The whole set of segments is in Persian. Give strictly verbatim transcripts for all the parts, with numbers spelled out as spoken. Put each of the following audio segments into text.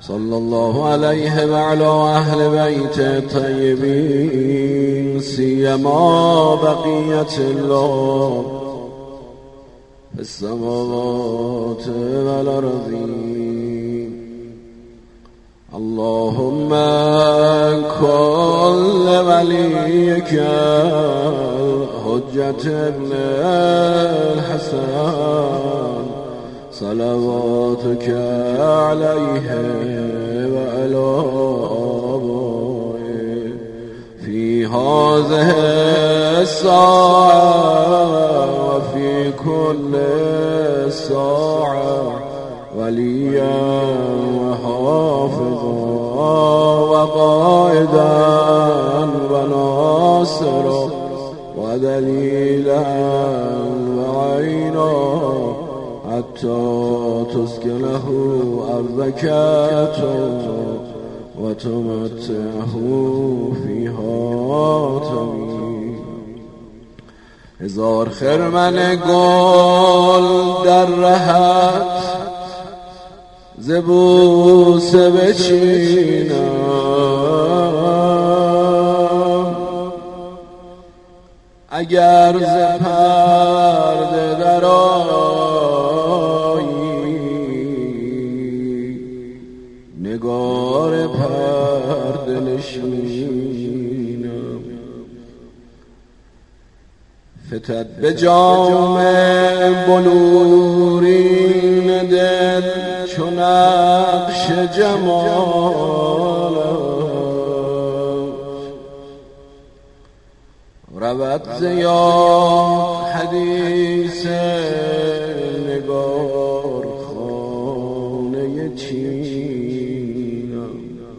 صلى الله عليه وعلى أهل بيته الطيبين سيما بقية الله في السماوات والأرضين. اللهم كن لوليك الحجة ابن الحسن صلواتك عليه وعلى آبائه في هذه الساعة وفي كل ساعة وليا وحافظا وقائدا وناصرا ودليلا وعينا حتى تسكنه أرضك وتمتعه فيها طويلا. هزار خرمن گل در رهت ز بوسه بچینم، اگر ز پرده درآیی نگار پرده نشینم. فتد به جام بلورین دل چو نقش جمالت، رود ز یاد حدیث نگار خانه چینم.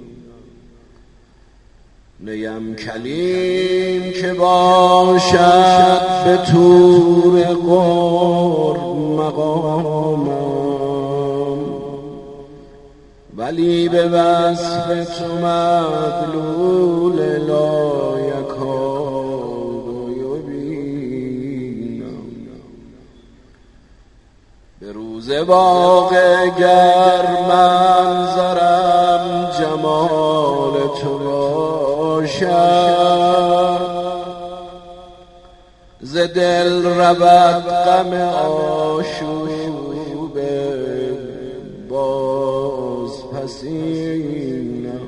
نیم کلیم که باشد به طور قرب مقامم، ولی به وصف تو مدلول لایکاد یبینم. به روز واقع گر منظرم جمال تو باشد، ز دل رود غم آشوب باز پسینم.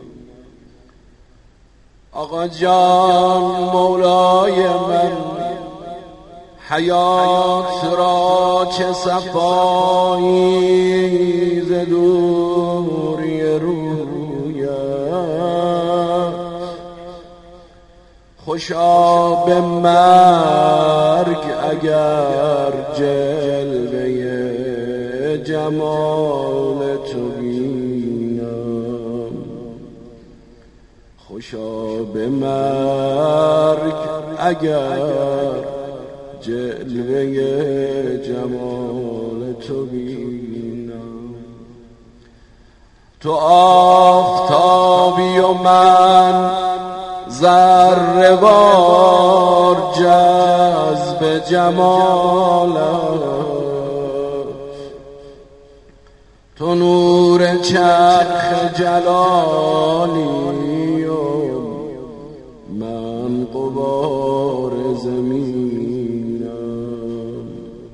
آقا جان مولای من حیات را چه صفایی ز دوری رویت، خوشا به مرگ اگر جلوه جمال تو بینم. خوشا به مرگ اگر جلوه جمال تو بینم. تو آفتابی و من ذره وار جذب جمالت، تو نور چرخ جلالی و من غبار زمینم.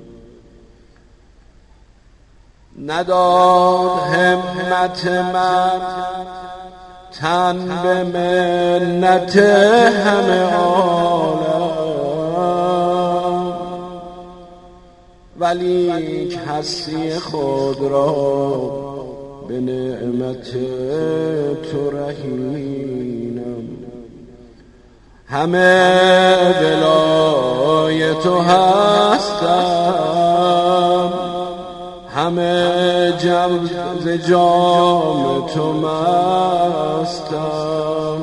نداد همت من تن به منت همه عالم، ولی هستی خود را به نعمت تو رهینم. همه ولای تو هستم، همه جم ز جام تو مستم.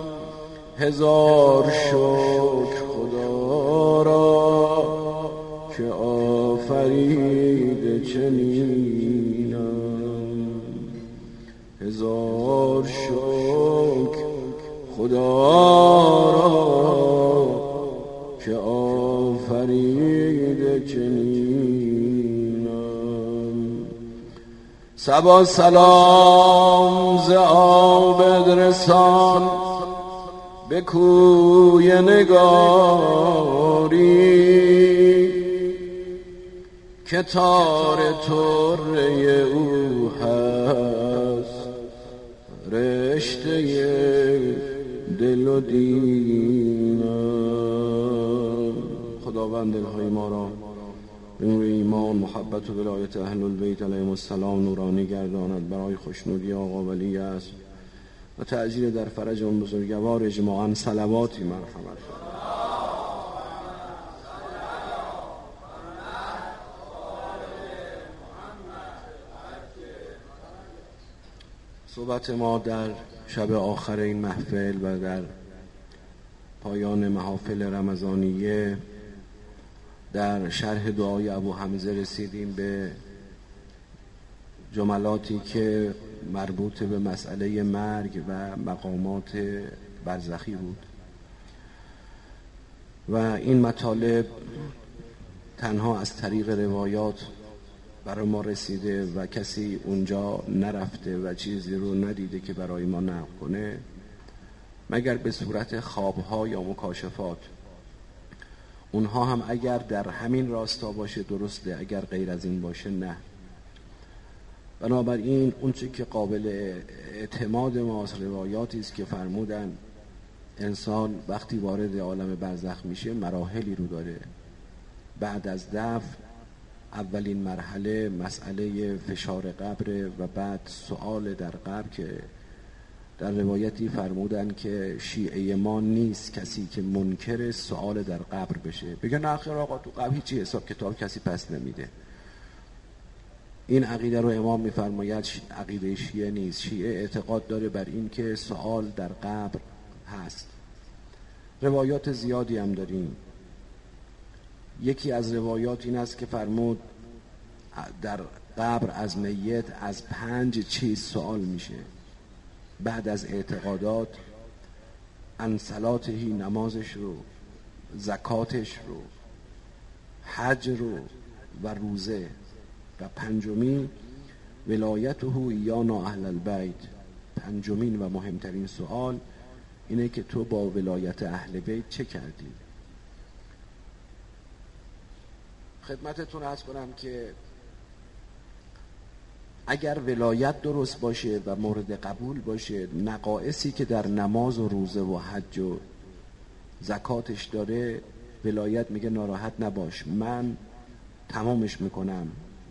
هزار شکر خدا را که آفرید چنینم. هزار شکر خدا را که آفرید چنینم. صبا سلام ز عابد رسان به کوی نگاری که تار طره او هست رشته دل و دینم. خداوند دلهای ما را به نور ایمان، محبت و ولایت اهل البیت علیهم السلام نورانی گرداند. برای خوشنودی آقا ولی است و تعجیل در فرج اون بزرگوار اجماعاً صلواتی مرحمت. صحبت ما در شب آخر این محفل و در پایان محافل رمضانیه در شرح دعای ابو حمزه رسیدیم به جملاتی که مربوط به مسئله مرگ و مقامات برزخی بود و این مطالب تنها از طریق روایات برای ما رسیده و کسی اونجا نرفته و چیزی رو ندیده که برای ما نقل کنه مگر به صورت خوابها یا مکاشفات. اونها هم اگر در همین راستا باشه درسته، اگر غیر از این باشه نه. بنابراین اون چی که قابل اعتماد ماست روایاتی است که فرمودن انسان وقتی وارد عالم برزخ میشه مراحلی رو داره. بعد از دفن اولین مرحله مسئله فشار قبر و بعد سؤال در قبر که در روایتی فرمودن که شیعه ما نیست کسی که منکر سؤال در قبر بشه، بگه نه خیر آقا تو قبر هیچی حساب کتاب کسی پس نمیده. این عقیده رو امام میفرماید عقیده شیعه نیست. شیعه اعتقاد داره بر این که سؤال در قبر هست. روایات زیادی هم داریم. یکی از روایات این است که فرمود در قبر از میت از پنج چیز سوال میشه بعد از اعتقادات: ان صلاتهی، نمازش رو، زکاتش رو، حج رو و روزه، و پنجمی ولایته ایانا اهل البیت. پنجمین و مهمترین سوال اینه که تو با ولایت اهل بیت چه کردی؟ خدمتتون عرض کنم که اگر ولایت درست باشه و مورد قبول باشه، نقائصی که در نماز و روزه و حج و زکاتش داره، ولایت میگه ناراحت نباش، من تمامش میکنم.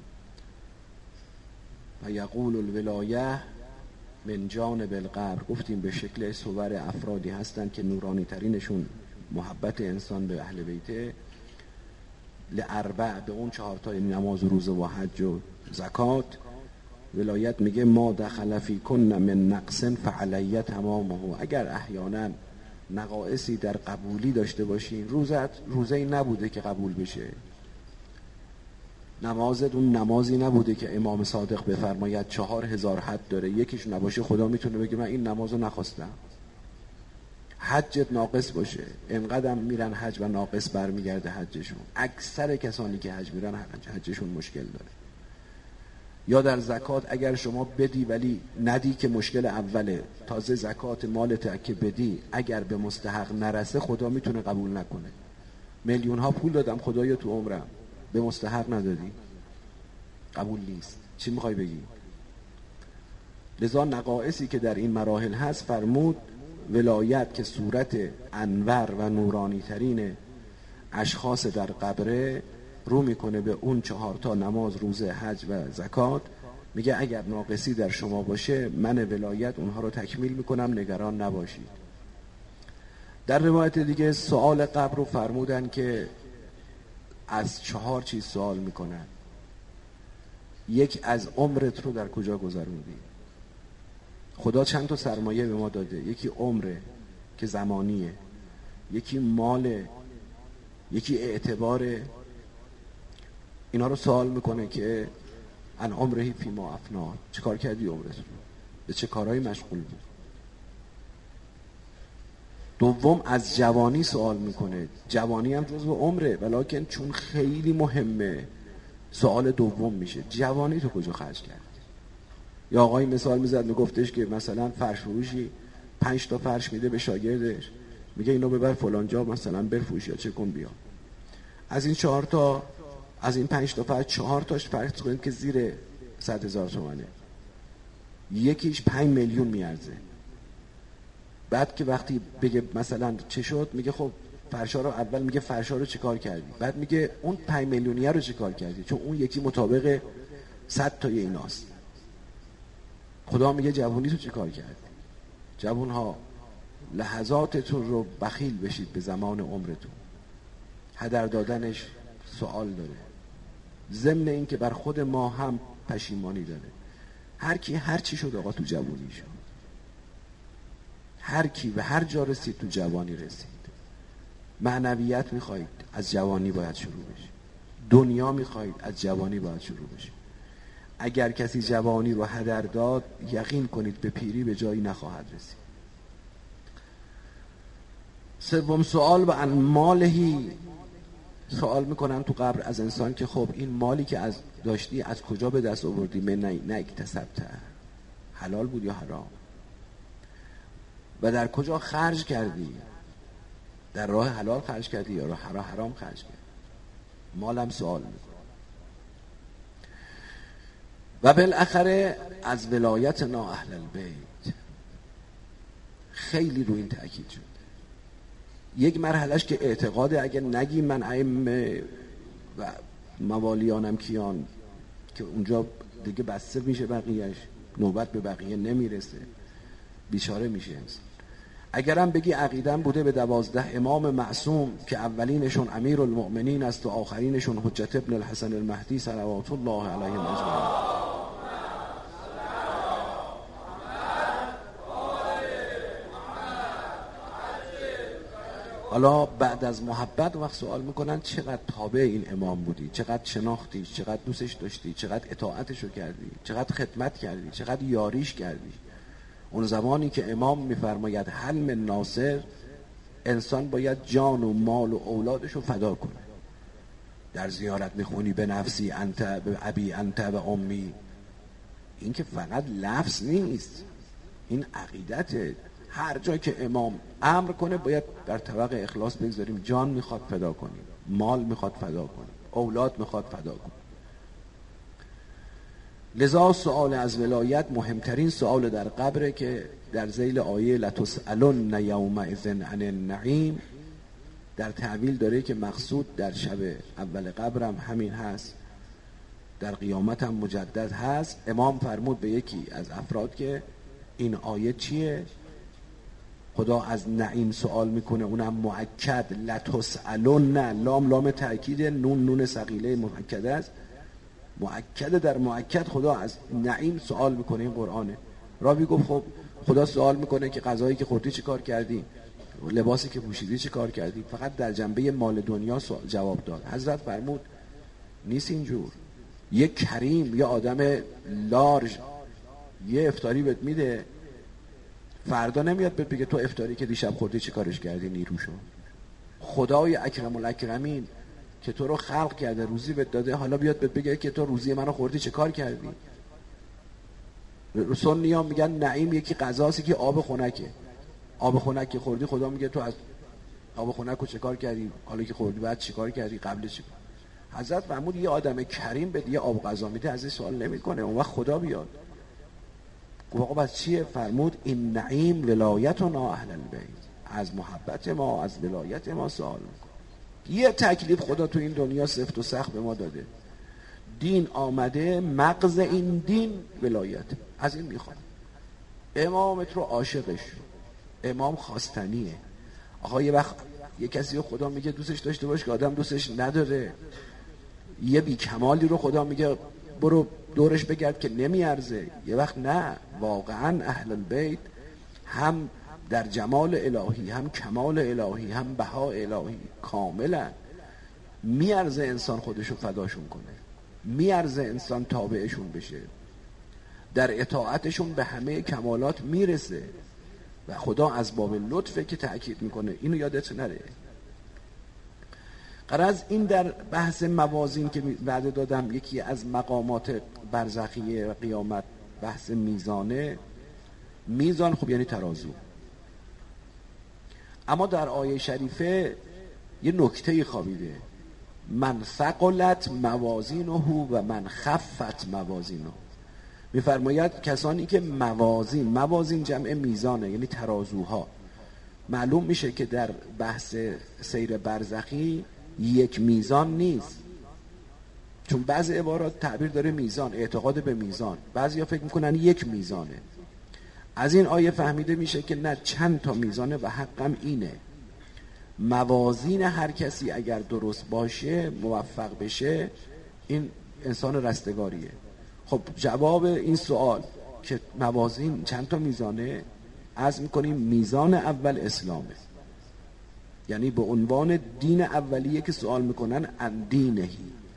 و یقول الولایه من جانب القبر. گفتیم به شکل صور افرادی هستن که نورانی ترینشون محبت انسان به اهل بیته. لاربع، به اون چهارتای نماز و روزه و حج و زکات، ولایت میگه ما دخل فی کن من نقص فعلی تمامه. اگر احیانا نقائصی در قبولی داشته باشین، روزت روزه نبوده که قبول بشه، نمازت اون نمازی نبوده که امام صادق بفرماید چهار هزار حد داره، یکیش نباشه خدا میتونه بگه من این نمازو نخواستم. حجت ناقص باشه، انقدر میرن حج و ناقص برمیگرده حجشون. اکثر کسانی که حج میرن حجشون مشکل داره. یا در زکات اگر شما بدی ولی ندی که مشکل اوله، تازه زکات مالت که بدی اگر به مستحق نرسه خدا میتونه قبول نکنه. میلیون ها پول دادم خدایا تو عمرم، به مستحق ندادی، قبول نیست. چی میخوای بگی؟ لذا نقائصی که در این مراحل هست فرمود ولایت که صورت انور و نورانی ترین اشخاص در قبره رو میکنه به اون چهار تا نماز، روزه، حج و زکات. میگه اگر ناقصی در شما باشه من ولایت اونها رو تکمیل میکنم، نگران نباشید. در روایت دیگه سوال قبر رو فرمودن که از چهار چیز سوال میکنن. یک، از عمرت رو در کجا گذروندی؟ خدا چند تا سرمایه به ما داده، یکی عمره که زمانیه، یکی ماله، یکی اعتباره. اینا رو سوال میکنه که ان عمرهی فی ما افنا، چه کار کردی عمرت رو، به چه کارهایی مشغول بود. دوم، از جوانی سوال میکنه. جوانی هم جزو عمره ولیکن چون خیلی مهمه سوال دوم میشه جوانی تو کجا خرج کردی. یا آقای مثال میزد میگفتش که مثلا فرش فروشی پنج تا فرش میده به شاگردش، میگه اینو ببر فلان جا مثلا بفروش یا چه کن بیا. از این چهار تا از این پنج تا فرش چهار تاش فرض کنید که زیر صد هزار تومانه، یکیش پنج میلیون میارزه. بعد که وقتی بگه مثلا چه شد، میگه خب فرشا رو اول میگه فرشا رو چیکار کردی، بعد میگه اون پنج میلیونیه رو چیکار کردی، چون اون یکی مطابق صد تا ایناست. خدا میگه جوونی تو چیکار کردی؟ جوون ها لحظاتتون رو بخیل بشید به زمان عمرتون. هدر دادنش سوال داره، ضمن این که بر خود ما هم پشیمانی داره. هر کی هر چی شد آقا تو جوانی شد، هر کی به هر جا رسید تو جوانی رسید. معنویت میخواید از جوانی باید شروع بشه، دنیا میخواید از جوانی باید شروع بشه. اگر کسی جوانی رو هدر داد یقین کنید به پیری به جایی نخواهد رسید. سوم سوال و عن مالهی، سوال میکنن تو قبر از انسان که خب این مالی که از داشتی از کجا به دست آوردی؟ من نه نه اکتسبته، حلال بود یا حرام؟ و در کجا خرج کردی؟ در راه حلال خرج کردی یا راه حرام خرج کردی؟ مالم سوال میکنه. و بالاخره از ولایت نا اهل البیت خیلی رو این تأکید شد. یک مرحلهش که اعتقاده، اگه نگیم من ائمه و موالیانم کیان که اونجا دیگه بسته میشه، بقیهش نوبت به بقیه نمیرسه، بیچاره میشه انسان. اگرم بگی عقیدم بوده به دوازده امام معصوم که اولینشون امیر المؤمنین است و آخرینشون حجت ابن الحسن المهدی صلوات الله علیهم اجمعین. حالا بعد از محبت وقت سوال میکنن چقدر تابع این امام بودی، چقدر شناختیش، چقدر دوستش داشتی، چقدر اطاعتشو کردی، چقدر خدمت کردی، چقدر یاریش کردی. اون زمانی که امام میفرماید حل من ناصر، انسان باید جان و مال و اولادشو فدا کنه. در زیارت میخونی به نفسی انت به ابی انت و امی، این که فقط لفظ نیست، این عقیدته. هر جا که امام امر کنه باید در طبق اخلاص بگذاریم جان میخواد فدا کنیم، مال میخواد فدا کنیم، اولاد میخواد فدا کنیم. لذا سؤال از ولایت مهمترین سؤال در قبره که در ذیل آیه لتسألن یومئذ عن النعیم در تعویل داره که مقصود در شب اول قبرم همین هست، در قیامت هم مجدد هست. امام فرمود به یکی از افراد که این آیه چیه؟ خدا از نعیم سوال میکنه، اونم مؤکد، لتسألن، لام لام تأکید، نون نون ثقیله مؤکد است، مؤکد در مؤکد خدا از نعیم سوال میکنه. این قرآنه. راوی گفت خب خدا سوال میکنه که غذایی که خوردی چی کار کردی، لباسی که پوشیدی چی کار کردی؟ فقط در جنبه مال دنیا جواب داد. حضرت فرمود نیست اینجور. یک کریم، یا آدم لارج یه افطاری بهت میده، فردا نمیاد بهت بگه تو افطاری که دیشب خوردی چی کارش کردی، نیروشو. خدای اکرم الاکرمین که تو رو خلق کرده، روزی بهت داده، حالا بیاد بهت بگه که تو روزی منو خوردی چه کار کردی؟ سنی‌ها میگن نعیم یکی غذاست که آب خنکه. آب خنک که خوردی خدا میگه تو از آب خنک رو چه کار کردی، حالا که خوردی بعد چه کار کردی، قبل چه کار؟ حضرت فرمود یه آدم کریم به دیگه آب غذا میده ازش سوال نمیکنه، اون وقت خدا بیاد آقا بس چیه؟ فرمود این نعیم ولایتنا اهل البیت، از محبت ما، از ولایت ما سوال میکنه. یه تکلیف خدا تو این دنیا سفت و سخت به ما داده، دین آمده، مغز این دین ولایت، از این میخواد. امامت رو عاشقش، امام خواستنیه. آقا یه وقت یه کسی رو خدا میگه دوستش داشته باش که آدم دوستش نداره، یه بی کمالی رو خدا میگه برو دورش بگرد که نمیارزه. یه وقت نه، واقعا اهل البیت هم در جمال الهی، هم کمال الهی، هم بها الهی کاملا میارزه انسان خودشو فداشون کنه، میارزه انسان تابعشون بشه، در اطاعتشون به همه کمالات میرسه و خدا از باب لطفه که تأکید میکنه. اینو یادت نره. غرض این در بحث موازین که بعد دادم، یکی از مقامات برزخیه و قیامت بحث میزانه، میزان خب یعنی ترازو. اما در آیه شریفه یه نکته خوابیده، من ثقلت موازینه و من خفت موازینه. میفرماید کسانی که موازین، موازین جمع میزانه یعنی ترازوها. معلوم میشه که در بحث سیر برزخی یک میزان نیست، چون بعضی عبارات تعبیر داره میزان، اعتقاد به میزان، بعضیا فکر میکنن یک میزانه. از این آیه فهمیده میشه که نه، چند تا میزانه و حقم اینه. موازین هر کسی اگر درست باشه، موفق بشه، این انسان رستگاریه. خب جواب این سوال که موازین چند تا میزانه، عرض میکنیم میزان اول اسلامه، یعنی به عنوان دین اولیه که سوال میکنن ان دینهی،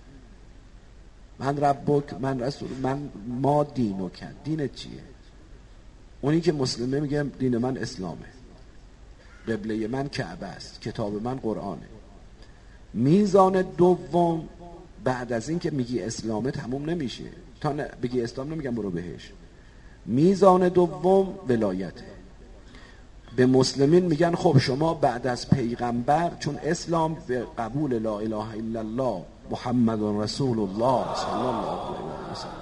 من ربک، من رسول، من ما دینو کن، دینت چیه؟ اونی که مسلمه میگه دین من اسلامه، قبله من کعبه است، کتاب من قرآنه. میزان دوم بعد از این که میگی اسلامه تموم نمیشه، تا بگی اسلام نمیگم برو بهش. میزان دوم ولایته. به مسلمین میگن خب شما بعد از پیغمبر، چون اسلام به قبول لا اله الا الله محمد رسول الله صلی الله علیه و سلم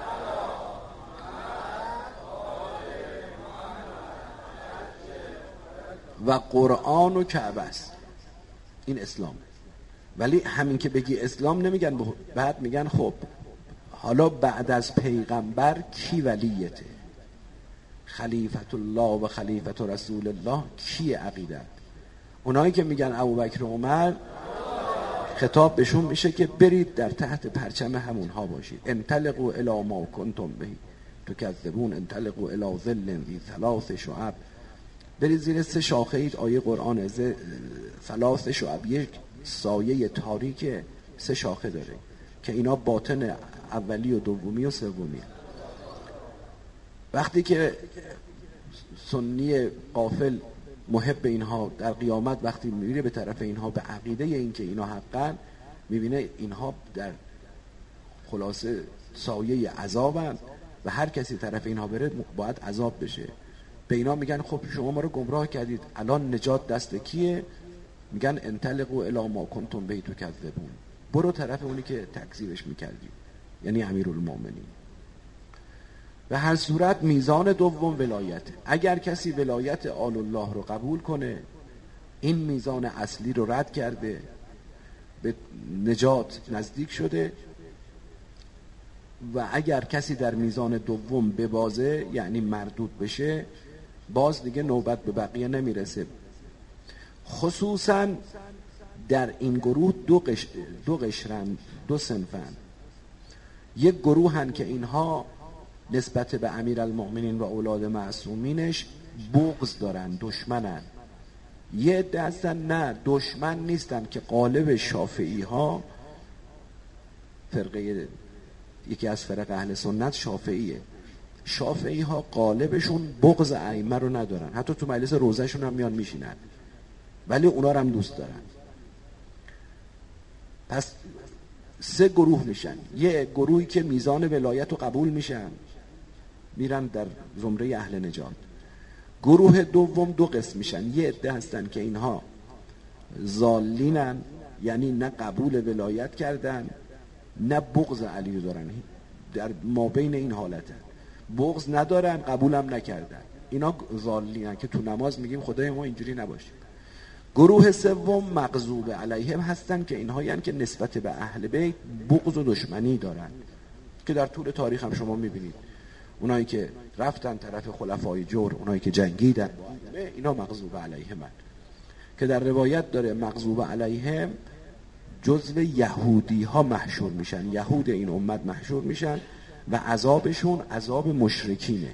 و قرآن و کعبه است، این اسلام. ولی همین که بگی اسلام نمیگن، بعد میگن خب حالا بعد از پیغمبر کی ولیته؟ خلیفت الله و خلیفت رسول الله کی عقیدت؟ اونایی که میگن ابوبکر و عمر، خطاب بهشون میشه که برید در تحت پرچم همونها باشید. انطلقوا الی ما کنتم به تکذبون، انطلقوا الی ظل ذی ثلاث شعب، برید زیر سه شاخه اید. آیه قرآن ثلاث شعب، یک سایه تاریک سه شاخه داره که اینا باطن اولی و دومی و سومی. وقتی که سنی غافل محب اینها در قیامت وقتی میره به طرف اینها به عقیده این که اینا حقا، میبینه اینها در خلاصه سایه عذابند و هر کسی طرف اینها بره باید عذاب بشه. به اینا میگن خب شما ما رو گمراه کردید، الان نجات دست کیه؟ میگن انطلقوا الی ما کنتم به تکذبون، برو طرف اونی که تکذیبش میکردی، یعنی امیرالمومنین. به هر صورت میزان دوم ولایت. اگر کسی ولایت آل الله رو قبول کنه، این میزان اصلی رو رد کرده، به نجات نزدیک شده. و اگر کسی در میزان دوم ببازه، یعنی مردود بشه، باز دیگه نوبت به بقیه نمیرسه. خصوصا در این گروه دو, قش... دو قشرن، دو صنفن. یک گروه هن که اینها نسبت به امیرالمؤمنین و اولاد معصومینش بغض دارن، دشمنن. یه عده هستن نه، دشمن نیستن، که قالب شافعی ها، فرقه یکی از فرق اهل سنت شافعیه، شافعی ها قالبشون بغض ائمه رو ندارن، حتی تو مجلس روزهشون هم میان میشینن، ولی اونا رو هم دوست دارن. پس سه گروه میشن. یه گروهی که میزان ولایت رو قبول میشن، میرن در زمره اهل نجات. گروه دوم دو قسم میشن. یه عده هستن که اینها ضالینن، یعنی نه قبول ولایت کردن نه بغض علی رو دارن، در ما بین این حالتن، بغض ندارن قبولم نکردن، اینا ضالینن که تو نماز میگیم خدای ما اینجوری نباشیم. گروه سوم مغضوب علیهم هستن که اینها یعنی که نسبت به اهل بیت بغض و دشمنی دارن، که در طول تاریخ هم شما میبینید اونایی که رفتن طرف خلفای جور، اونایی که جنگیدن با ائمه، اینا مغضوب علیهم، که در روایت داره مغضوب علیهم جزو یهودی ها محشور میشن، یهود این امت محشور میشن و عذابشون عذاب مشرکینه.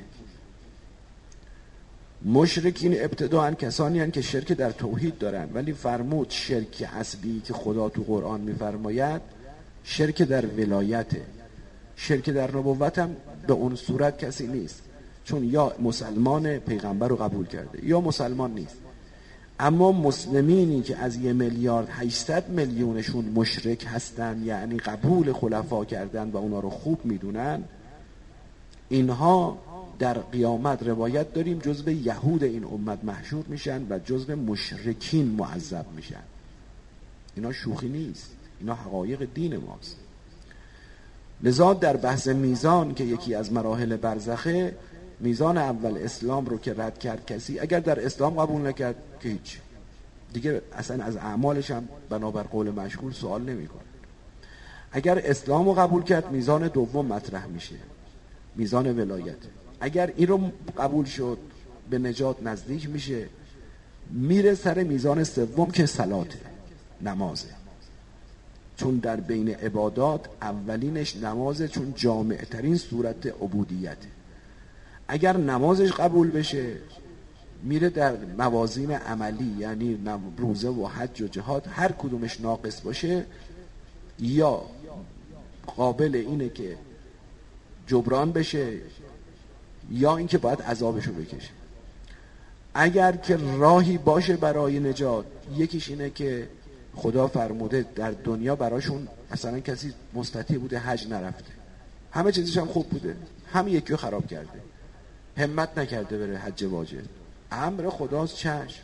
مشرکین ابتداءً کسانی هستند که شرک در توحید دارن، ولی فرمود شرک اصلی که خدا تو قرآن میفرماید شرک در ولایته. شرک در نبوت هم به اون صورت کسی نیست، چون یا مسلمان پیغمبر رو قبول کرده یا مسلمان نیست. اما مسلمینی که از یه میلیارد هشتصد میلیونشون مشرک هستن، یعنی قبول خلفا کردن و اونا رو خوب میدونن، اینها در قیامت روایت داریم جزو یهود این امت محشور میشن و جزو مشرکین معذب میشن. اینا شوخی نیست، اینا حقایق دین ماست. لذا در بحث میزان که یکی از مراحل برزخه، میزان اول اسلام رو که رد کرد کسی، اگر در اسلام قبول نکرد که هیچ دیگه، اصلا از اعمالش هم بنابر قول مشهور سوال نمی‌کنه. اگر اسلام رو قبول کرد، میزان دوم مطرح میشه، میزان ولایت. اگر این رو قبول شد، به نجات نزدیک میشه، میره سر میزان سوم که صلاته، نمازه. چون در بین عبادات اولینش نمازه، چون جامع ترین صورت عبودیته. اگر نمازش قبول بشه، میره در موازین عملی، یعنی روزه و حج و جهاد، هر کدومش ناقص باشه یا قابل اینه که جبران بشه یا اینکه باید عذابشو بکشه. اگر که راهی باشه برای نجات، یکیش اینه که خدا فرموده در دنیا براشون مثلا کسی مستطیع بوده حج نرفته، همه چیزش هم خوب بوده، همه یکی رو خراب کرده، همت نکرده بره حج واجب، امر خداست چشم،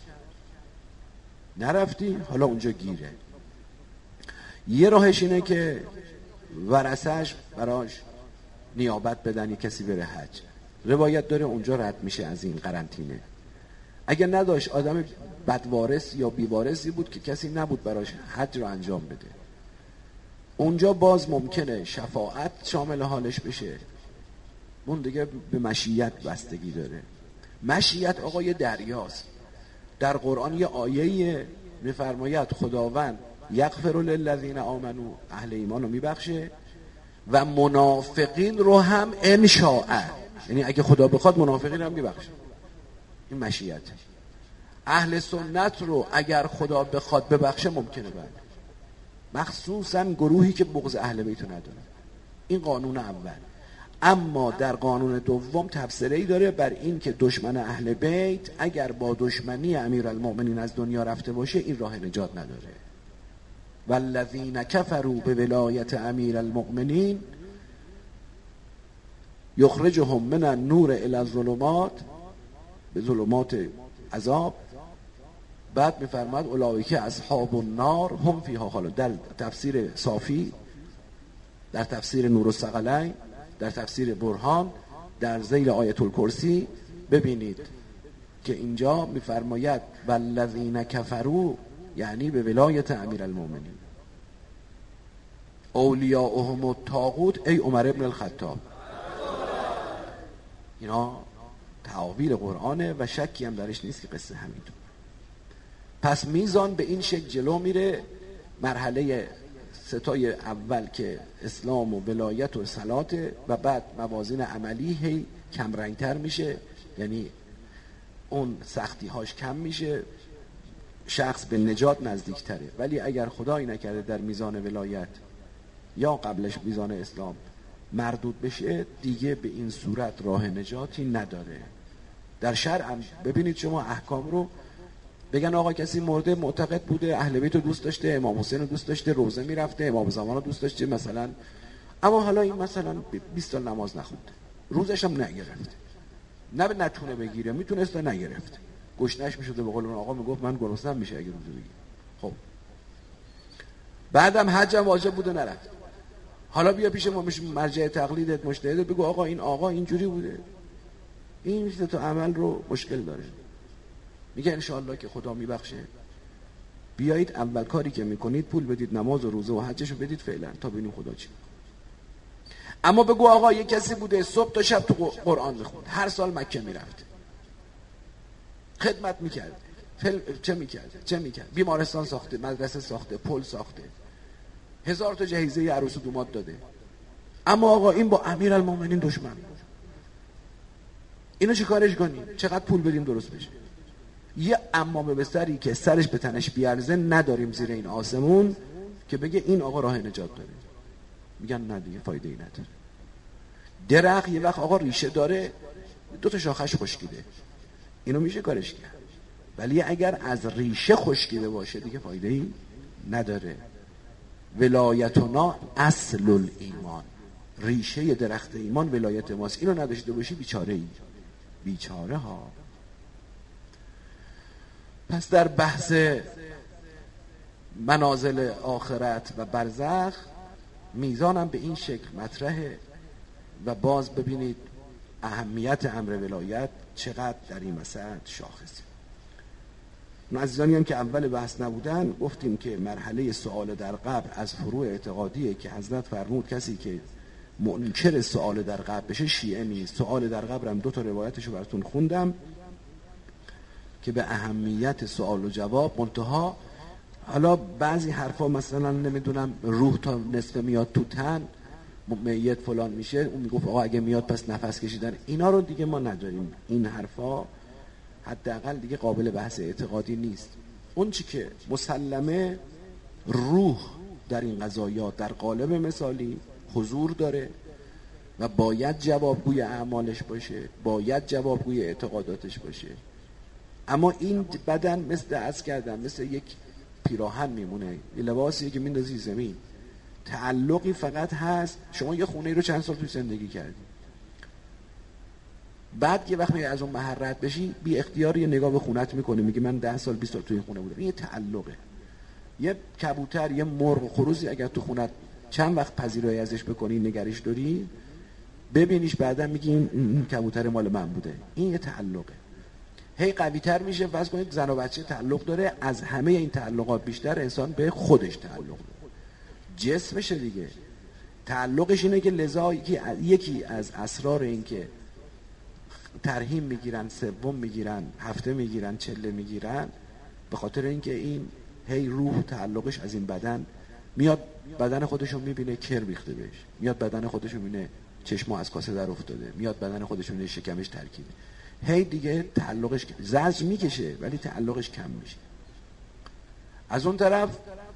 نرفتی حالا اونجا گیره. یه راهش اینه که ورثه‌اش براش نیابت بدن، یه کسی بره حج، روایت داره اونجا رد میشه از این قرنطینه. اگر نداشت، آدم بدوارث یا بیوارثی بود که کسی نبود براش حج رو انجام بده، اونجا باز ممکنه شفاعت شامل حالش بشه. اون دیگه به مشیت بستگی داره. مشیت آقا یه دریاست. در قرآن یه آیه میفرماید خداوند یغفر للذین آمنو، اهل ایمان رو میبخشه، و منافقین رو هم ان شاء، یعنی اگه خدا بخواد منافقین هم میبخشه. این مشیت. اهل سنت رو اگر خدا بخواد ببخشه ممکنه بله، مخصوصا گروهی که بغض اهل بیت نداره. این قانون اول. اما در قانون دوم تفسیری داره بر این که دشمن اهل بیت اگر با دشمنی امیرالمؤمنین از دنیا رفته باشه، این راه نجات نداره. والذین کفروا بولایت امیرالمؤمنین یخرجهم من النور الی الظلمات، به ظلمات عذاب. بعد میفرماد اولئک اصحاب النار هم فیها خالدون. در تفسیر صافی، در تفسیر نور الثقلین، در تفسیر برهان، در ذیل آیت الکرسی ببینید که اینجا میفرماید والذین کفروا، یعنی به ولایت امیرالمؤمنین. اولیاءهم الطاغوت ای عمر ابن الخطاب. اینا تعاویل قرآنه و شکی هم درش نیست که قصه همینطور. پس میزان به این شکل جلو میره. مرحله ستای اول که اسلام و ولایت و صلات، و بعد موازین عملی هی کم رنگتر میشه، یعنی اون سختی هاش کم میشه، شخص به نجات نزدیک تره. ولی اگر خدایی نکرده در میزان ولایت یا قبلش میزان اسلام مردود بشه، دیگه به این صورت راه نجاتی نداره. در شرع ببینید شما احکام رو، بگن آقا کسی مرده معتقد بوده اهل بیت رو دوست داشته، امام حسین رو دوست داشته، روزه میرفته، امام زمان رو دوست داشته مثلا، اما حالا این مثلا بیست سال نماز نخونده، روزش هم نگرفته، نه به نتونه بگیره، میتونست نگرفته، گشنش میشده، به قول اون آقا میگفت من گرسنه‌ام میشه اگه روزه بگیرم. خب بعدم حج هم واجب بوده نرفت. حالا بیا پیش ما مرجع تقلیدت مجتهدت، بگو آقا این آقا اینجوری بوده، این مثل تو عمل رو مشکل داره، میگه انشاءالله که خدا میبخشه، بیایید اول کاری که میکنید پول بدید نماز و روزه و حجشو بدید فعلا تا ببینیم خدا چی. اما بگو آقا یه کسی بوده صبح تا شب تو قرآن میخوند، هر سال مکه میرفته، خدمت میکرد، چه میکرد چه میکرد بیمارستان ساخته، مدرسه ساخته، پل ساخته، هزار تا جهیزه عروس و دومات داده، اما آقا این با امیرالمومنین دشمن، اینو چه کارش کنیم؟ چقدر پول بدیم درست بشه؟ یه عمامه به سری که سرش به تنش بیارزه نداریم زیر این آسمون که بگه این آقا راه نجات داره. میگن نه دیگه فایده ای نداره. درخت یه وقت آقا ریشه داره، دو تا شاخش خشکیده، اینو میشه کارش کرد، ولی اگر از ریشه خشکیده باشه دیگه فایده ای نداره. ولایتنا اصل الایمان، ریشه درخت ایمان ولایت ماست. اینو نداشته باشی بیچاره ای، بیچاره ها. پس در بحث منازل آخرت و برزخ میزانم به این شکل مطرحه و باز ببینید اهمیت امر ولایت چقدر در این وسط شاخصه. اون عزیزانی هم که اول بحث نبودن گفتیم که مرحله سوال در قبر از فروع اعتقادیه که حضرت فرمود کسی که منکر سوال در قبر بشه شیعه نیست. سوال در قبر هم دو تا روایتشو براتون خوندم که به اهمیت سوال و جواب. منتها حالا بعضی حرفا مثلا نمیدونم روح تا نصف میاد تو تن، میت فلان میشه، اون میگفت آقا اگه میاد پس نفس کشیدن، اینا رو دیگه ما نداریم. این حرفا حداقل دیگه قابل بحث اعتقادی نیست. اون چی که مسلمه روح در این قضایات در قالب مثالی حضور داره و باید جوابگوی اعمالش باشه، باید جوابگوی اعتقاداتش باشه. اما این بدن مثل عرض کردم مثل یک پیراهن میمونه، یه لباسیه که میندازی زمین، تعلقی فقط هست. شما یه خونه ای رو چند سال توی زندگی کردی، بعد یه وقت از اون محل رد بشی بی اختیار یه نگاه به خونت میکنی، میگی من ده سال بیست سال توی این خونه بودم. این یه تعلقه. یه کبوتر، یه مرغ، خروسی اگر تو خونت چند وقت پذیرایی ازش بکنی، نگریش داری، ببینیش بعدا میگی این کبوتر مال من بوده. این یه تعلقه. هی قوی تر میشه. فرض کنید زن و بچه تعلق داره، از همه این تعلقات بیشتر انسان به خودش تعلق داره، جسمشه دیگه. تعلقش اینه که لذا یکی از اسرار این که ترحیم میگیرن، سوم میگیرن، هفته میگیرن، چله میگیرن، به خاطر اینکه این هی روح تعلقش از این بدن میاد، بدن خودشو میبینه کر ریخته بهش، میاد بدن خودشو میبینه چشمو از کاسه در افتاده، میاد بدن خودشو میبینه شکمش ترکیده، هی دیگه تعلقش زجر میکشه ولی تعلقش کم میشه. از اون طرف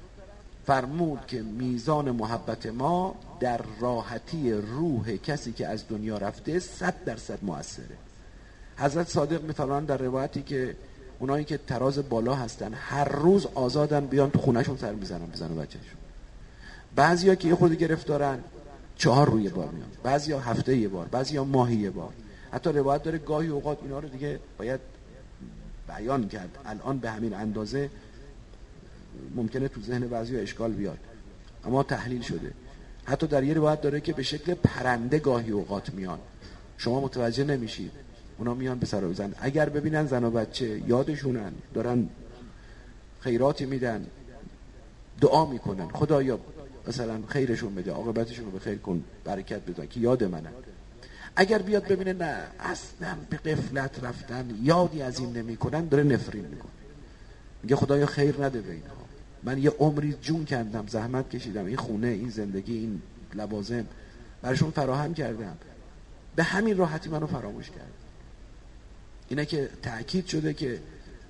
فرمود که میزان محبت ما در راحتی روح کسی که از دنیا رفته صد درصد مؤثره. حضرت صادق میفرمایند در روایتی که اونایی که تراز بالا هستن هر روز آزادن بیان تو خونهشون سر میزنن بزنن بچه‌شون. بعضیا که یه خورده گرفتارن چهار روی بار میان، بعضیا هفته یه بار، بعضیا ماهی یه بار. حتی روایت داره گاهی اوقات اینا رو دیگه باید بیان کرد، الان به همین اندازه ممکنه تو ذهن بعضیا اشکال بیاد اما تحلیل شده. حتی در یه روایت داره که به شکل پرنده گاهی اوقات میان، شما متوجه نمیشید، اونا میان به سر و بزن. اگر ببینن زن و بچه یادشونن دارن خیراتی میدن، دعا میکنن خدایا مثلا خیرشون بده، عاقبتشون رو به خیر کن، برکت بده که یاد منن. اگر بیاد ببینه نه اصلا به غفلت رفتن، یادی از این نمیکنن، داره نفرین میکنه، میگه خدایا خیر نده به اینها، من یه عمری جون کندم، زحمت کشیدم، این خونه، این زندگی، این لوازم براشون فراهم کردم، به همین راحتی منو فراموش کرد. اینه که تأکید شده که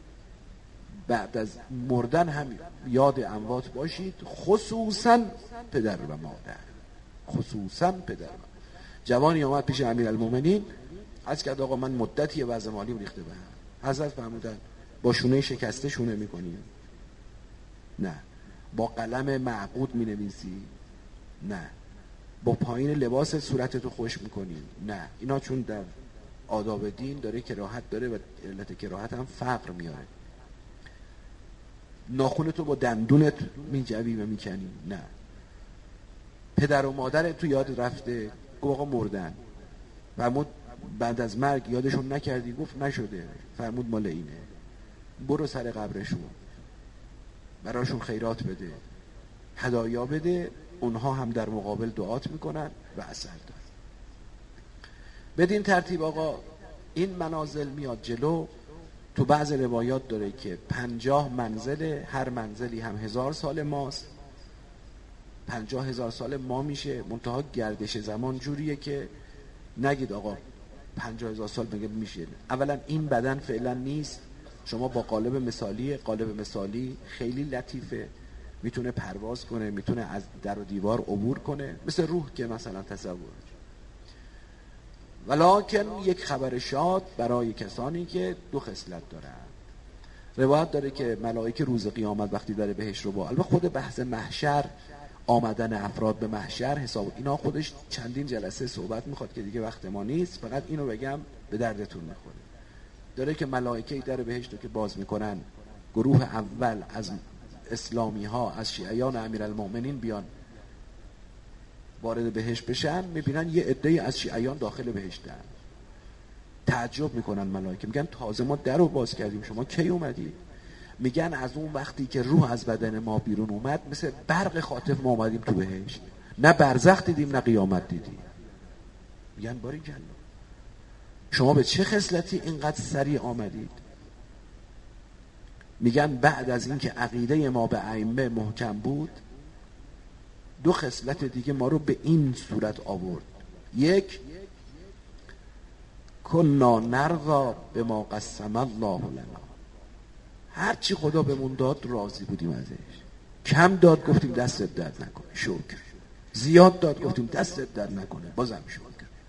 بعد از مردن هم یاد اموات باشید، خصوصا پدر و مادر، خصوصا پدر و مادر. جوانی آمد پیش امیرالمومنین، از که آقا من مدتی وضع مالیم ریخته به هم. حضرت فرمودن با شونه شکسته شونه میکنی؟ نه. با قلم معقود مینویسی؟ نه. با پایین لباس صورتتو خوش میکنی؟ نه. اینا چون در آداب دین داره کراهت داره و علت کراهت هم فقر میاره. ناخونتو با دندونت میجوی و میکنی؟ نه. پدر و مادر تو یاد رفته، گفت آقا مردن، فرمود بعد از مرگ یادشون نکردی؟ گفت نشده. فرمود مال اینه، برو سر قبرشون براشون خیرات بده، هدایا بده، اونها هم در مقابل دعات میکنن و اثر داره. بدین ترتیب آقا این منازل میاد جلو. تو بعض روایات داره که پنجاه منزل، هر منزلی هم هزار سال ماست، پنجاه هزار سال ما میشه. منتها گردش زمان جوریه که نگید آقا پنجاه هزار سال بگه میشه. اولا این بدن فعلا نیست، شما با قالب مثالی، قالب مثالی خیلی لطیفه، میتونه پرواز کنه، میتونه از در و دیوار عبور کنه، مثل روح که مثلا تصور. ولکن یک خبر شاد برای کسانی که دو خصلت دارن. روایت داره که ملائکه روز قیامت وقتی داره بهش رو با، البته خود بحث محشر آمدن افراد به محشر، حساب اینا خودش چندین جلسه صحبت میخواد که دیگه وقت ما نیست. فقط اینو بگم به دردتون میخوره. داره که ملائکه در بهشت رو که باز میکنن، گروه اول از اسلامی ها، از شیعیان امیرالمومنین بیان وارد بهشت بشن، میبینن یه عده از شیعیان داخل بهشتن. تعجب میکنن ملائکه، میگن تازه ما در رو باز کردیم، شما کی اومدید؟ میگن از اون وقتی که روح از بدن ما بیرون اومد مثل برق خاطف ما اومدیم تو بهشت، نه برزخ دیدیم نه قیامت دیدیم. میگن باریکلا، شما به چه خصلتی اینقدر سریع آمدید؟ میگن بعد از اینکه عقیده ما به ائمه محکم بود، دو خصلت دیگه ما رو به این صورت آورد. یک، کنا نرضا بما قسم الله لنا، هرچی خدا بهمون داد راضی بودیم ازش. کم داد گفتیم دستت درد نکنه شکر، زیاد داد گفتیم دستت درد نکنه بازم شکر.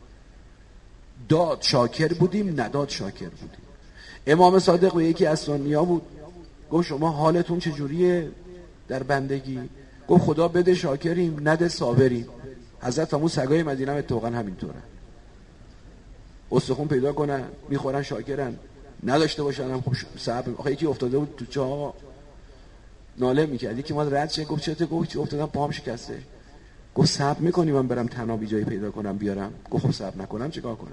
داد شاکر بودیم، نداد شاکر بودیم. امام صادق و یکی از سنی‌ها بود، گفت شما حالتون چجوریه در بندگی؟ گفت خدا بده شاکریم، نده صابریم. حضرت فرمود سگای مدینه هم اتفاقا همینطوره، استخون پیدا کنن میخورن شاکرن، نداشته باشن هم خب صبر. آخه یکی افتاده بود تو چاه ناله میکرد، یکی ما رد شه گفت چته؟ گفت چه افتادم پاهم شکسته. گفت صبر میکنی من برم تنابی جایی پیدا کنم بیارم؟ گفت خب صبر نکنم چیکار کنم؟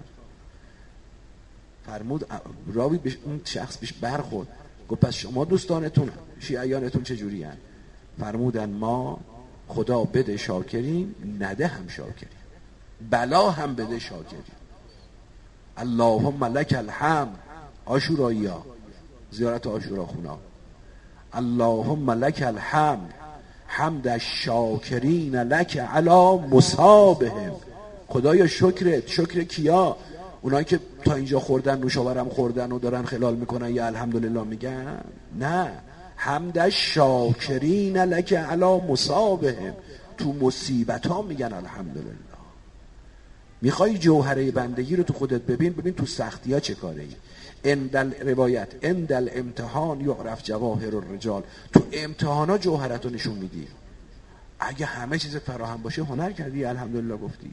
فرمود راوی بش اون شخص بهش برخورد، گفت پس شما دوستانتون شیعیانتون چجوری هن؟ فرمودن ما خدا بده شاکریم، نده هم شاکریم، بلا هم بده شاکریم. اللهم لک الحمد. عاشورایی ها، زیارت عاشورا خونا. اللهم لک الحمد حمد الشاکرین لک علی مصابهم. خدایا شکرت، شکر کیا؟ اونایی که تا اینجا خوردن، نوشاورم خوردن و دارن خلال میکنن یا الحمدلله میگن؟ نه، حمد الشاکرین لک علی مصابهم، تو مصیبت ها میگن الحمدلله. میخوای جوهره بندگی رو تو خودت ببین، ببین تو سختی ها چه کاره ای. اندل روایت اندل امتحان یعرف جواهر الرجال، تو امتحان ها جوهرت رو نشون میدی. اگه همه چیز فراهم باشه هنر کردی، الحمدلله گفتی،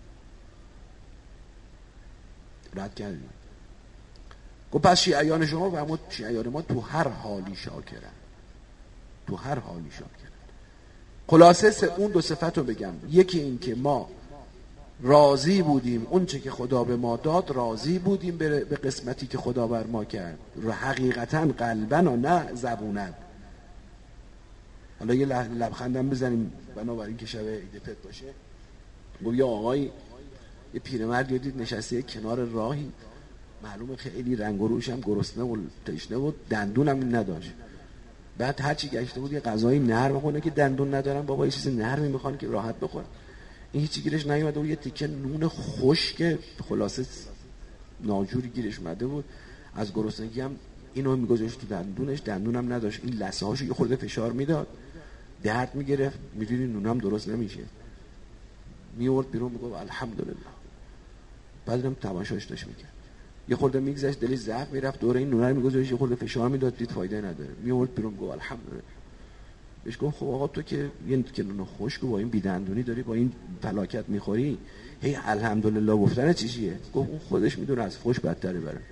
رد کردی. گفت پس شیعیان شما و شیعیان ما تو هر حالی شاکرن، تو هر حالی شاکرن. خلاصه اون دو صفت رو بگم، یکی این که ما راضی بودیم اون چه که خدا به ما داد، راضی بودیم به قسمتی که خدا بر ما کرد، رو حقیقتا قلبن و نه زبونن. حالا یه لبخندم بزنیم بنابراین که شب عید فطر باشه. گفت یه آقای، یه پیرمرد دید نشسته کنار راهی، معلومه خیلی رنگ و روش هم گرسنه و تشنه بود، دندون هم نداشت. بعد هرچی گشته بود یه غذای نرم خونه که دندون ندارن، بابا یه چیز نرمی میخوان که راحت بخورن. این هیچی گیرش نیومده بود، یه تیکه نون خشک خلاصه ناجوری گیرش اومده بود. از گرسنگی هم اینو میگذاشت تو دندونش، دندونم نداشت، این لثه هاشو یه خورده فشار میداد، درد میگرفت، میدونی نونم درست نمیشه، میورد بیرون میگفت الحمدلله. بعدم تماشاش داشت میکرد، یه خورده میگذشت دلش ضعف میرفت، دوره این نونه رو میگذاشت یه خورده فشار میداد، دید فایده نداره، میورد بیرون میگفت الحمدلله. بهش گفت خب آقا تو که یه نون خشک با این بیدندونی داری، با این فلاکت میخوری، هی الحمدلله گفتن چی چیه؟ گفت اون خودش میدونه از خوش بدتره بره.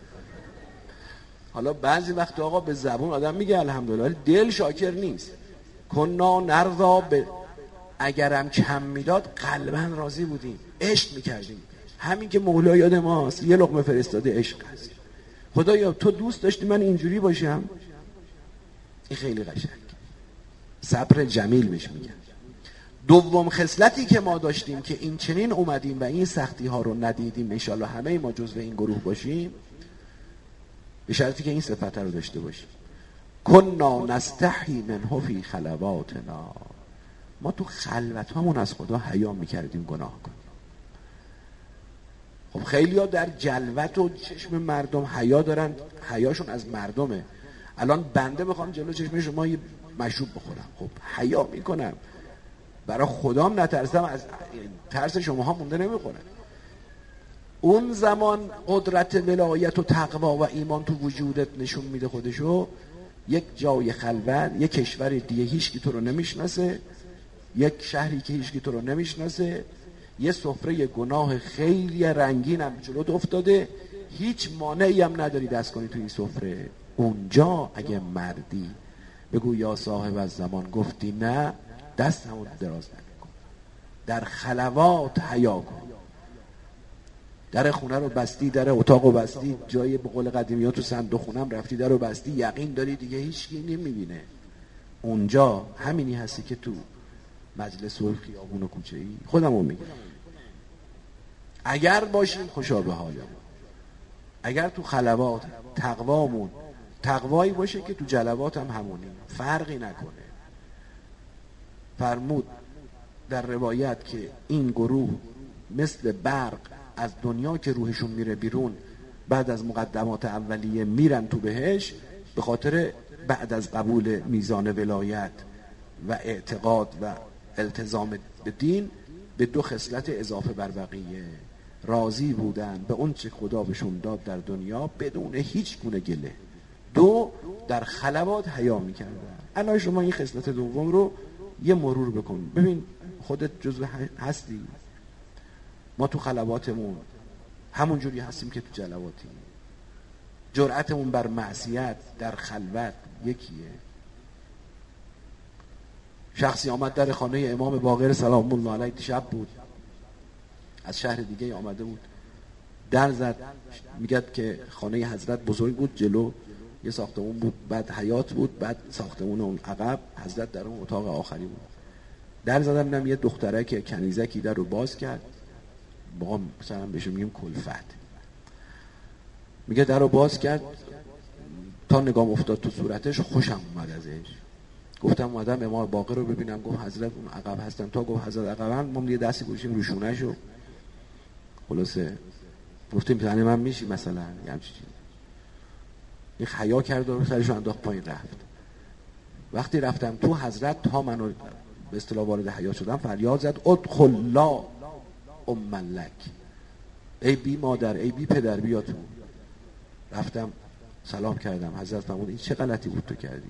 حالا بعضی وقت آقا به زبون آدم میگه الحمدلله، دل شاکر نیست. کنا نرضا به، اگرم کم میداد قلبا راضی بودیم، عشق میکردیم. همین که مولا یاد ماست، یه لقمه فرستاده عشق هست. خدایا تو دوست داشتی من اینجوری باشم؟ این خیلی قشنگ، صبر جمیل بهش میگن. دوم خصلتی که ما داشتیم که این چنین اومدیم و این سختی ها رو ندیدیم، ان شاءالله همه ما جزو این گروه باشیم، به شرطی که این صفت رو داشته باشیم. کنا نستحی منه فی خلواتنا، ما تو خلوت هامون از خدا حیا میکردیم گناه کنیم. خب خیلی ها در جلوت و چشم مردم حیا دارن، حیاشون از مردمه. الان بنده بخوام جلو چشم شما یه مشروب بخورم، خب حیا میکنم، برای خدام نترسم، از ترس شماها مونده نمیخورم. اون زمان قدرت ولایت و تقوا و ایمان تو وجودت نشون میده خودشو. یک جای خلوت، یک کشور دیگه هیچ کی تو رو نمیشناسه، یک شهری که هیچکی تو رو نمیشناسه، یه سفره گناه خیلی رنگین هم جلوت افتاده، هیچ مانعی هم نداری دست کنی توی این سفره. اونجا اگه مردی بگو یا صاحب از زمان گفتی نه، دست همون دراز نکن. در خلوات حیا کن. در خونه رو بستی، در اتاق رو بستی، جای به قول قدیمی ها تو صندوق خونم رفتی در رو بستی، یقین داری دیگه هیچ کی نمیبینه. اونجا همینی هستی که تو مجلس و خیابون و کوچه ای. خودمو میگم اگر باشیم خوشا به حالمون، اگر تو خلوات تقوامون تقوایی باشه که تو جلوات هم همونی، فرقی نکنه. فرمود در روایت که این گروه مثل برق از دنیا که روحشون میره بیرون، بعد از مقدمات اولیه میرن تو بهش، به خاطر بعد از قبول میزان ولایت و اعتقاد و التزام به دین به دو خصلت اضافه بر بقیه، راضی بودن به اون چه خدا بهشون داد در دنیا بدون هیچ گونه گله. دو، در خلوات حیا میکردن. الان شما این خصلت دوم رو یه مرور بکن، ببین خودت جزو هستی. ما تو خلواتمون همون جوری هستیم که تو جلواتیم. جرأتمون بر معصیت در خلوت یکیه. شخصی آمد در خانه امام باقر سلام الله علیه، شب بود، از شهر دیگه آمده بود، در زد. میگد که خانه حضرت بزرگ بود، جلو یه ساختمون بود، بعد حیاط بود، بعد ساختمون اون عقب حضرت در اون اتاق آخری بود. در زدم، دیدم یه دخترک کنیزکی در رو باز کرد، با مثلا بهش میگیم کلفت. میگه در رو باز کرد، تا نگام افتاد تو صورتش خوشم اومد ازش. گفتم اومدم امام باقر رو ببینم. گفت حضرت اون عقب هستن. تا گفت حضرت عقبن، ما یه دستی گوشیم روشونه‌شو. خلاصه گفتیم زنه من میشی مثلا یه همچین چیز. این حیا کرد و سرشو انداخت پایین رفت. وقتی رفتم تو، حضرت تا منو به اصطلاح وارد حیا شدم فریاد زد ادخل لا ام لک، ای بی مادر، ای بی پدر، بیا تو. رفتم سلام کردم. حضرت فرمود این چه غلطی بود تو کردی؟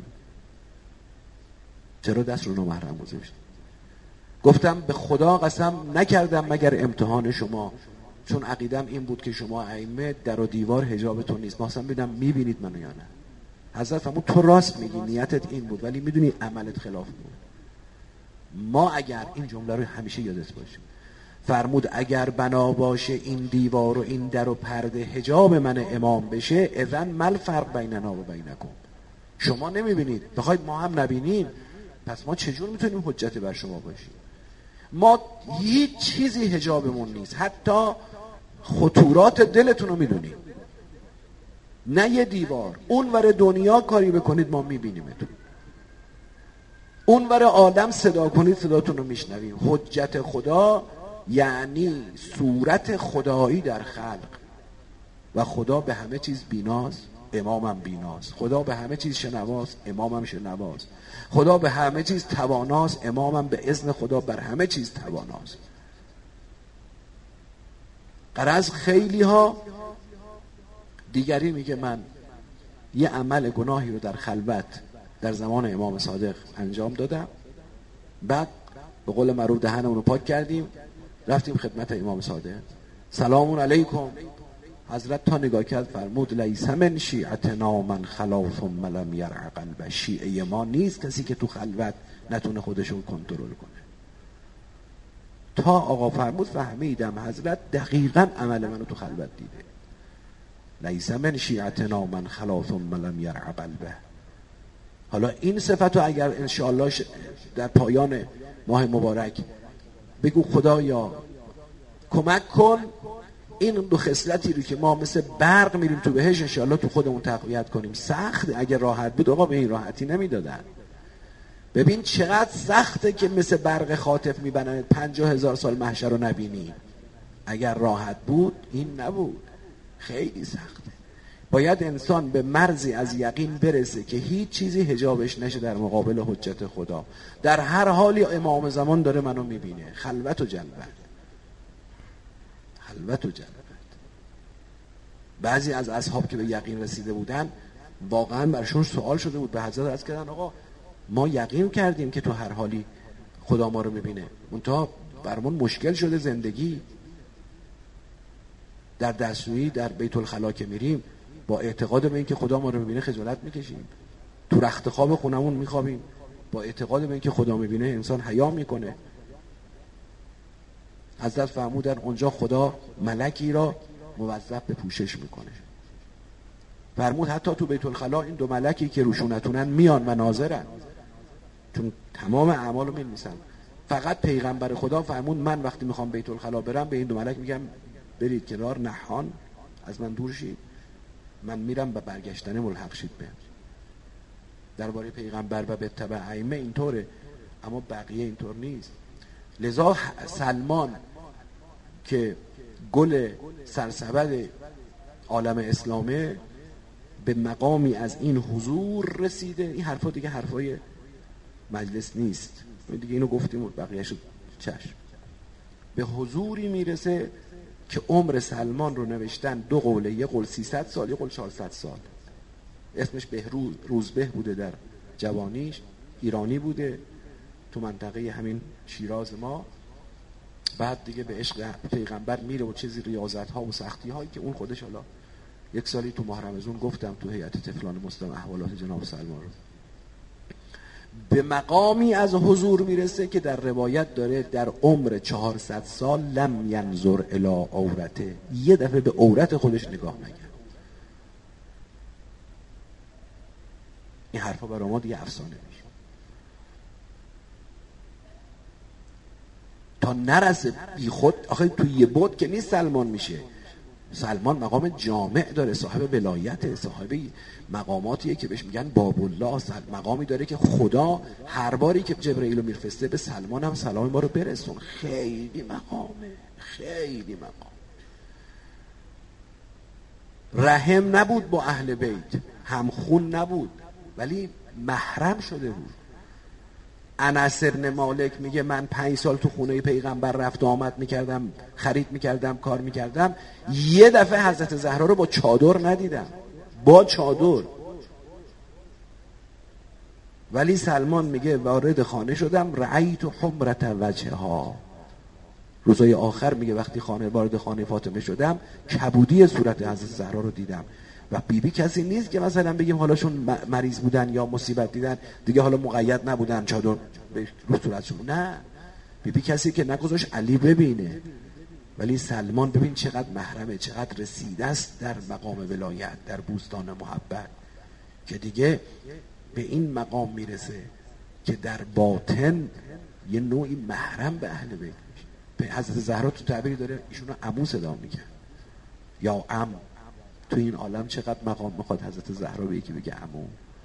چرا دست رو نامحرم گذاشتی؟ گفتم به خدا قسم نکردم مگر امتحان شما، چون عقیدم این بود که شما ائمه در و دیوار حجابتون نیست، ما اصلا ببینم میبینید منو یا نه. حضرت فرمود تو راست میگی، نیتت این بود، ولی میدونی عملت خلاف بود. ما اگر این جمله رو همیشه یادت باشه، فرمود اگر بنا باشه این دیوار و این در و پرده حجاب من امام بشه، اذن مل فرق بیننا و بینکم. شما نمیبینید، بخواید ما هم نبینیم، پس ما چجور میتونیم حجت بر شما باشیم؟ ما هیچ چیزی حجابمون نیست، حتی خطورات دلتون رو میدونیم. نه یه دیوار، اونور دنیا کاری بکنید ما میبینیمتون، اونور عالم صدا کنید صداتون رو میشنویم. حجت خدا یعنی صورت خدایی در خلق. و خدا به همه چیز بیناست، امامم بیناست. خدا به همه چیز شنواست، امامم شنواست. خدا به همه چیز تواناست، امامم به اذن خدا بر همه چیز تواناست. غرض خیلی ها دیگری میگه من یه عمل گناهی رو در خلوت در زمان امام صادق انجام دادم، بعد به قول معروف دهنمون رو پاک کردیم، رفتیم خدمت امام صادق، سلام علیکم. حضرت تا نگاه کرد فرمود لیس من شیعتنا من خلا ثم لم یرع قلبه. شیعه ما نیست کسی که تو خلوت نتونه خودشون کنترل کنه. تا آقا فرمود فهمیدم حضرت دقیقاً عمل منو تو خلوت دیده. لیس من شیعتنا من خلا ثم لم یرع قلبه. حالا این صفتو اگر انشاءالله در پایان ماه مبارک بگو خدایا کمک کن این دو خصلتی رو که ما مثل برق میریم تو بهش انشاءالله تو خودمون تقویت کنیم. سخت، اگر راحت بود آقا به این راحتی نمیدادن. ببین چقدر سخته که مثل برق خاطف میبنن پنجاه هزار سال محشر رو نبینی. اگر راحت بود این نبود، خیلی سخته. باید انسان به مرزی از یقین برسه که هیچ چیزی حجابش نشه در مقابل حجت خدا. در هر حالی امام زمان داره منو میبینه. خلوت و جلوت، خلوت و جلوت. بعضی از اصحاب که به یقین رسیده بودن واقعا برشون سوال شده بود، به حضرت عرض کردن آقا ما یقین کردیم که تو هر حالی خدا ما رو میبینه. منتها برامون مشکل شده زندگی. در دستشویی در بیت الخلا که میریم با اعتقاد به این که خدا ما رو میبینه خجالت میکشیم. تو رخت خواب خونمون میخوابیم با اعتقاد به این که خدا میبینه انسان حیا میکنه. حضرت فرمودن اونجا خدا ملکی را موظف به پوشش میکنه. فرمود حتی تو بیت الخلا این دو ملکی که روشونتونن میان و ناظرن، چون تمام اعمالو می‌نویسن. فقط پیغمبر خدا فرمود من وقتی میخوام بیت الخلا برم به این دو ملک میگم برید کنار، نهان از من دور شید، من میرم و برگشتن ملحق شید به. درباره پیغمبر و به تبع ائمه اینطوره، اما بقیه اینطور نیست. لذا سلمان که گل سرسبد عالم اسلامه به مقامی از این حضور رسیده. این حرفا دیگه حرفای مجلس نیست دیگه، اینو گفتیم و بقیه‌شو چشم. به حضوری میرسه که عمر سلمان رو نوشتن دو قوله، یه قول سیصد سال، یه قول چهارصد سال. اسمش بهروز روزبه بوده، در جوانیش ایرانی بوده، تو منطقه همین شیراز ما. بعد دیگه به عشق پیغمبر میره و چیزی ریاضت ها و سختی هایی که اون خودش، حالا یک سالی تو ماه رمضان گفتم تو هیئت طفلان مسلم احوالات جناب سلمان رو، به مقامی از حضور میرسه که در روایت داره در عمر چهارصد سال لم ینظر الی عورته، یه دفعه به عورت خودش نگاه نکرد. این حرفا برای ما دیگه افسانه میشه. تا نرسه بی خود، آخه توی یه بود که نیست سلمان میشه. سلمان مقام جامع داره، صاحب ولایت، صاحب مقاماتیه که بهش میگن باب الله. مقامی داره که خدا هر باری که جبرئیل رو میفرسته به سلمان هم سلام ما رو برسون. خیلی مقامه، خیلی مقام. رحم نبود با اهل بیت، همخون نبود، ولی محرم شده بود. انس بن مالک میگه من پنج سال تو خونه پیغمبر رفت و آمد میکردم، خرید میکردم، کار میکردم، یه دفعه حضرت زهرا رو با چادر ندیدم، با چادر. ولی سلمان میگه وارد خانه شدم رأیت حمرت وجهها. روزای آخر میگه وقتی خانه وارد خانه فاطمه شدم کبودی صورت حضرت زهرا رو دیدم. و بیبی بی کسی نیست که مثلا بگیم حالاشون مریض بودن یا مصیبت دیدن دیگه حالا مقید نبودن چادر رو صورتشون، نه. بیبی بی کسی که نگذاشت علی ببینه. ولی سلمان ببین چقدر محرمه، چقدر رسیده است در مقام ولایت، در بوستان محبت، که دیگه به این مقام میرسه که در باطن یه نوعی محرم به اهل بیت میشه. به حضرت زهرا تو تعبیری داره ایشونو عمو صدا میگه یا عم. تو این عالم چقدر مقام میخواد حضرت زهرا به یکی بگه عمو،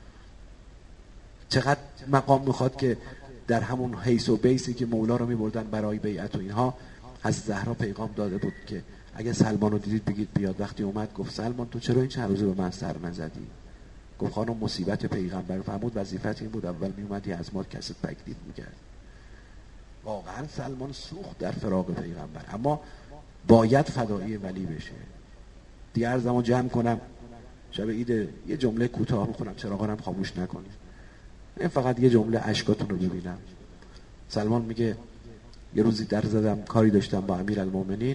چقدر مقام میخواد که در همون حیث و بیسی که مولا رو میبردن برای بیعت و اینها، حضرت زهرا پیغام داده بود که اگه سلمان رو دیدید بگید بیاد. وقتی اومد گفت سلمان تو چرا این چند روزه به من سر نزدی؟ گفت خانم مصیبت پیغمبر. فرمود وظیفت این بود اول میومدی از ما کست تکلیف میکرد. واقعا سلمان سوخت در فراق پیغمبر، اما باید فدایی ولی بشه. دیگه عرضمو جمع کنم، شب عید یه جمله کوتاه میخونم، چراغانم خاموش نکنید. این فقط یه جمله اشکاتون رو ببینم. سلمان میگه یه روزی در زدم، کاری داشتم با امیرالمومنین،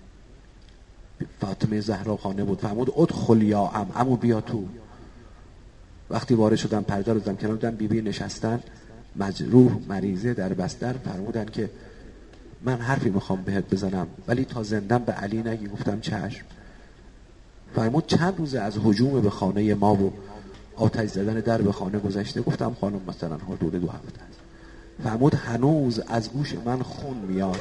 فاطمه زهرا خانه بود. فرمود ادخل یا ام، عمو بیا تو. وقتی وارد شدم پرده رو دیدم، کنار دیدم بیبی نشستن مجروح مریضه در بستر. فرمودن که من حرفی میخوام بهت بزنم ولی تا زندم به علی نگی. گفتم چشم. فرمود چند روزه از هجوم به خانه ما و آتش زدن در به خانه گذشته؟ گفتم خانم مثلا حدود دو هفته است. فرمود هنوز از گوش من خون میاد.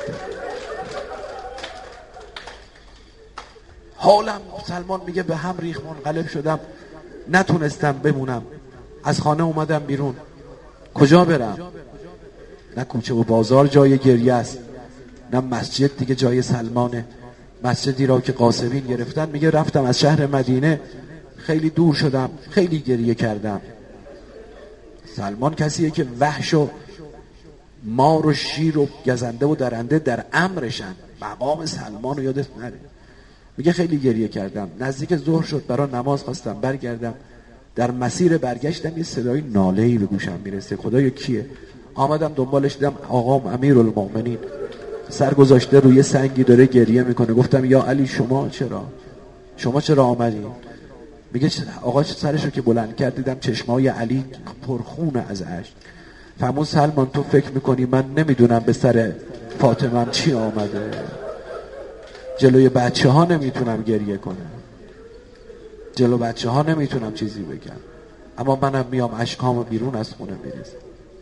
حالم سلمان میگه به هم ریخت، منقلب شدم، نتونستم بمونم، از خانه اومدم بیرون. کجا برم؟ نه کوچه و بازار جای گریه است، نه مسجد دیگه جای سلمانه. مسجدی را که قاسمین گرفتن، میگه رفتم از شهر مدینه خیلی دور شدم، خیلی گریه کردم. سلمان کسیه که وحش و مار و شیر و گزنده و درنده در امرشن. مقام سلمان رو یادت نره. میگه خیلی گریه کردم، نزدیک ظهر شد، برای نماز خواستم برگردم. در مسیر برگشتم یه صدای ناله‌ای به گوشم میرسه. خدایا کیه؟ آمدم دنبالش، دیدم آقام امیرالمومنین سر گذاشته روی سنگی داره گریه میکنه. گفتم یا علی شما چرا شما چرا آمدین؟ میگه آقا سرشو که بلند کرد دیدم چشمای علی پرخونه از اشک. فرمود سلمان تو فکر میکنی من نمیدونم به سر فاطمه چی آمده؟ جلوی بچه ها نمیتونم گریه کنم، جلو بچه ها نمیتونم چیزی بگم، اما منم میام اشکامو بیرون از خونه میریزم.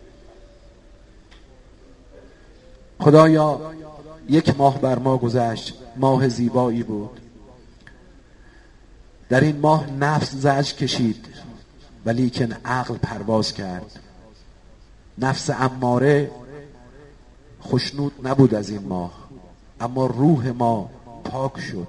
خدایا یک ماه بر ما گذشت، ماه زیبایی بود. در این ماه نفس زجر کشید ولیکن عقل پرواز کرد. نفس اماره خوشنود نبود از این ماه، اما روح ما پاک شد،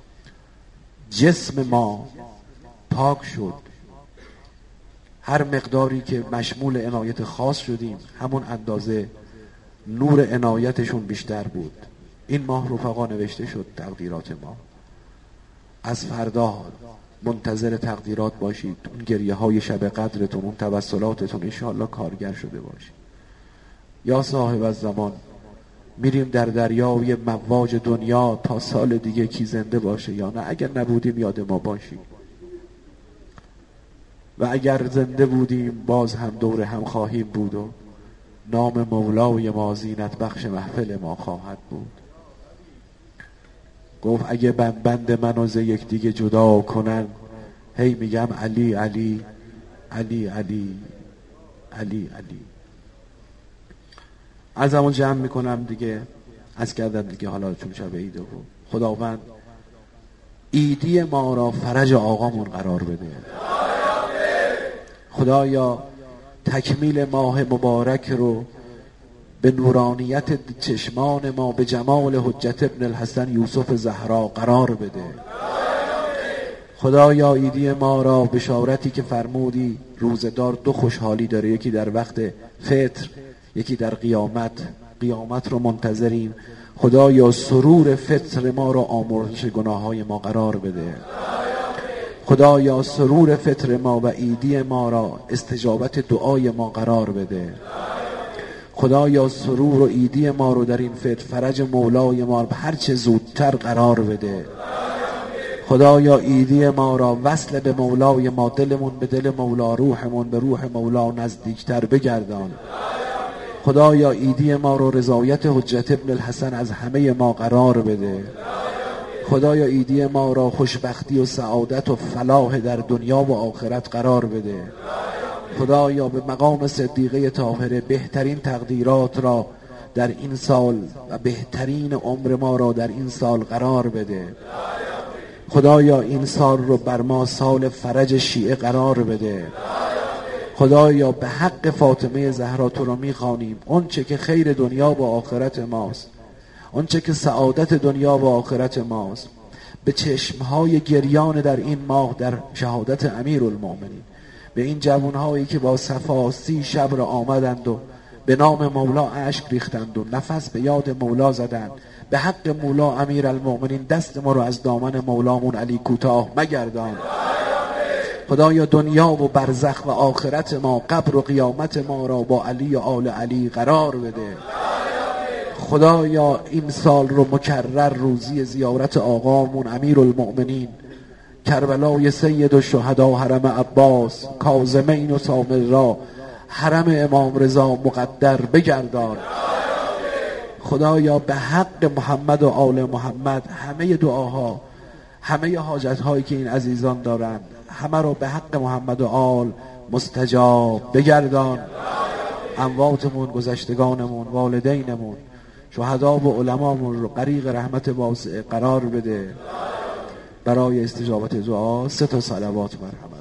جسم ما پاک شد. هر مقداری که مشمول عنایت خاص شدیم همون اندازه نور عنایتشون بیشتر بود. این ماه رفقا نوشته شد تقدیرات ما. از فردا منتظر تقدیرات باشید. اون گریه های شب قدرتون، اون توسلاتتون انشاءالله کارگر شده باشید. یا صاحب الزمان، میریم در دریای مواج دنیا تا سال دیگه کی زنده باشه یا نه. اگر نبودیم یاد ما باشید و اگر زنده بودیم باز هم دور هم خواهیم بود و نام مولای ما زینت بخش محفل ما خواهد بود. گفت اگه بند بند منو ز یک دیگه جدا کنن، هی میگم علی علی علی علی علی علی. از همون جمع میکنم دیگه، از کردن دیگه حالا چون شب عیده بود. خداوند عیدی ما را فرج آقامون قرار بده. خدایا تکمیل ماه مبارک رو به نورانیت چشمان ما، به جمال حجت ابن الحسن یوسف زهرا قرار بده. خدایا عیدی ما را بشارتی که فرمودی روزدار دو خوشحالی داره، یکی در وقت فطر یکی در قیامت. قیامت رو منتظریم. خدایا سرور فطر ما را آمرزش گناههای ما قرار بده. خدایا سرور فطر ما و عیدی ما را استجابت دعای ما قرار بده. خدایا سرور و عیدی ما رو در این فطر فرج مولای ما به هر چه زودتر قرار بده. خدایا عیدی ما را وصل به مولای ما، دلمون به دل مولا، روحمون به روح مولا نزدیکتر بگردان. خدایا عیدی ما رو رضایت حجت ابن الحسن از همه ما قرار بده. خدایا عیدی ما را خوشبختی و سعادت و فلاح در دنیا و آخرت قرار بده. خدایا به مقام صدیقه طاهره بهترین تقدیرات را در این سال و بهترین عمر ما را در این سال قرار بده. خدایا این سال رو بر ما سال فرج شیعه قرار بده. خدایا به حق فاطمه زهرا تو رو میخوانیم، اون چه که خیر دنیا و آخرت ماست، اون چه که سعادت دنیا و آخرت ماست، به چشمهای گریان در این ماه در شهادت امیرالمومنین، به این جوانهایی که با صفا سی شب را آمدند و به نام مولا اشک ریختند و نفس به یاد مولا زدند، به حق مولا امیرالمومنین دست ما رو از دامن مولامون علی کوتاه مگردان. خدایا دنیا و برزخ و آخرت ما، قبر و قیامت ما را با علی و آل علی قرار بده. خدایا این سال رو مکرر روزی زیارت آقامون امیرالمومنین کربلای سید الشهدا حرم عباس کاظمین و سامرا حرم امام رضا مقدر بگردان. خدایا به حق محمد و آل محمد همه دعاها، همه حاجت هایی که این عزیزان دارند، همه رو به حق محمد و آل مستجاب بگردان. امواتمون، گذشتگانمون، والدینمون، شهدا و علمامون رو غریق رحمت واسع قرار بده. برای استجابت دعا سه تا صلوات مرحمت.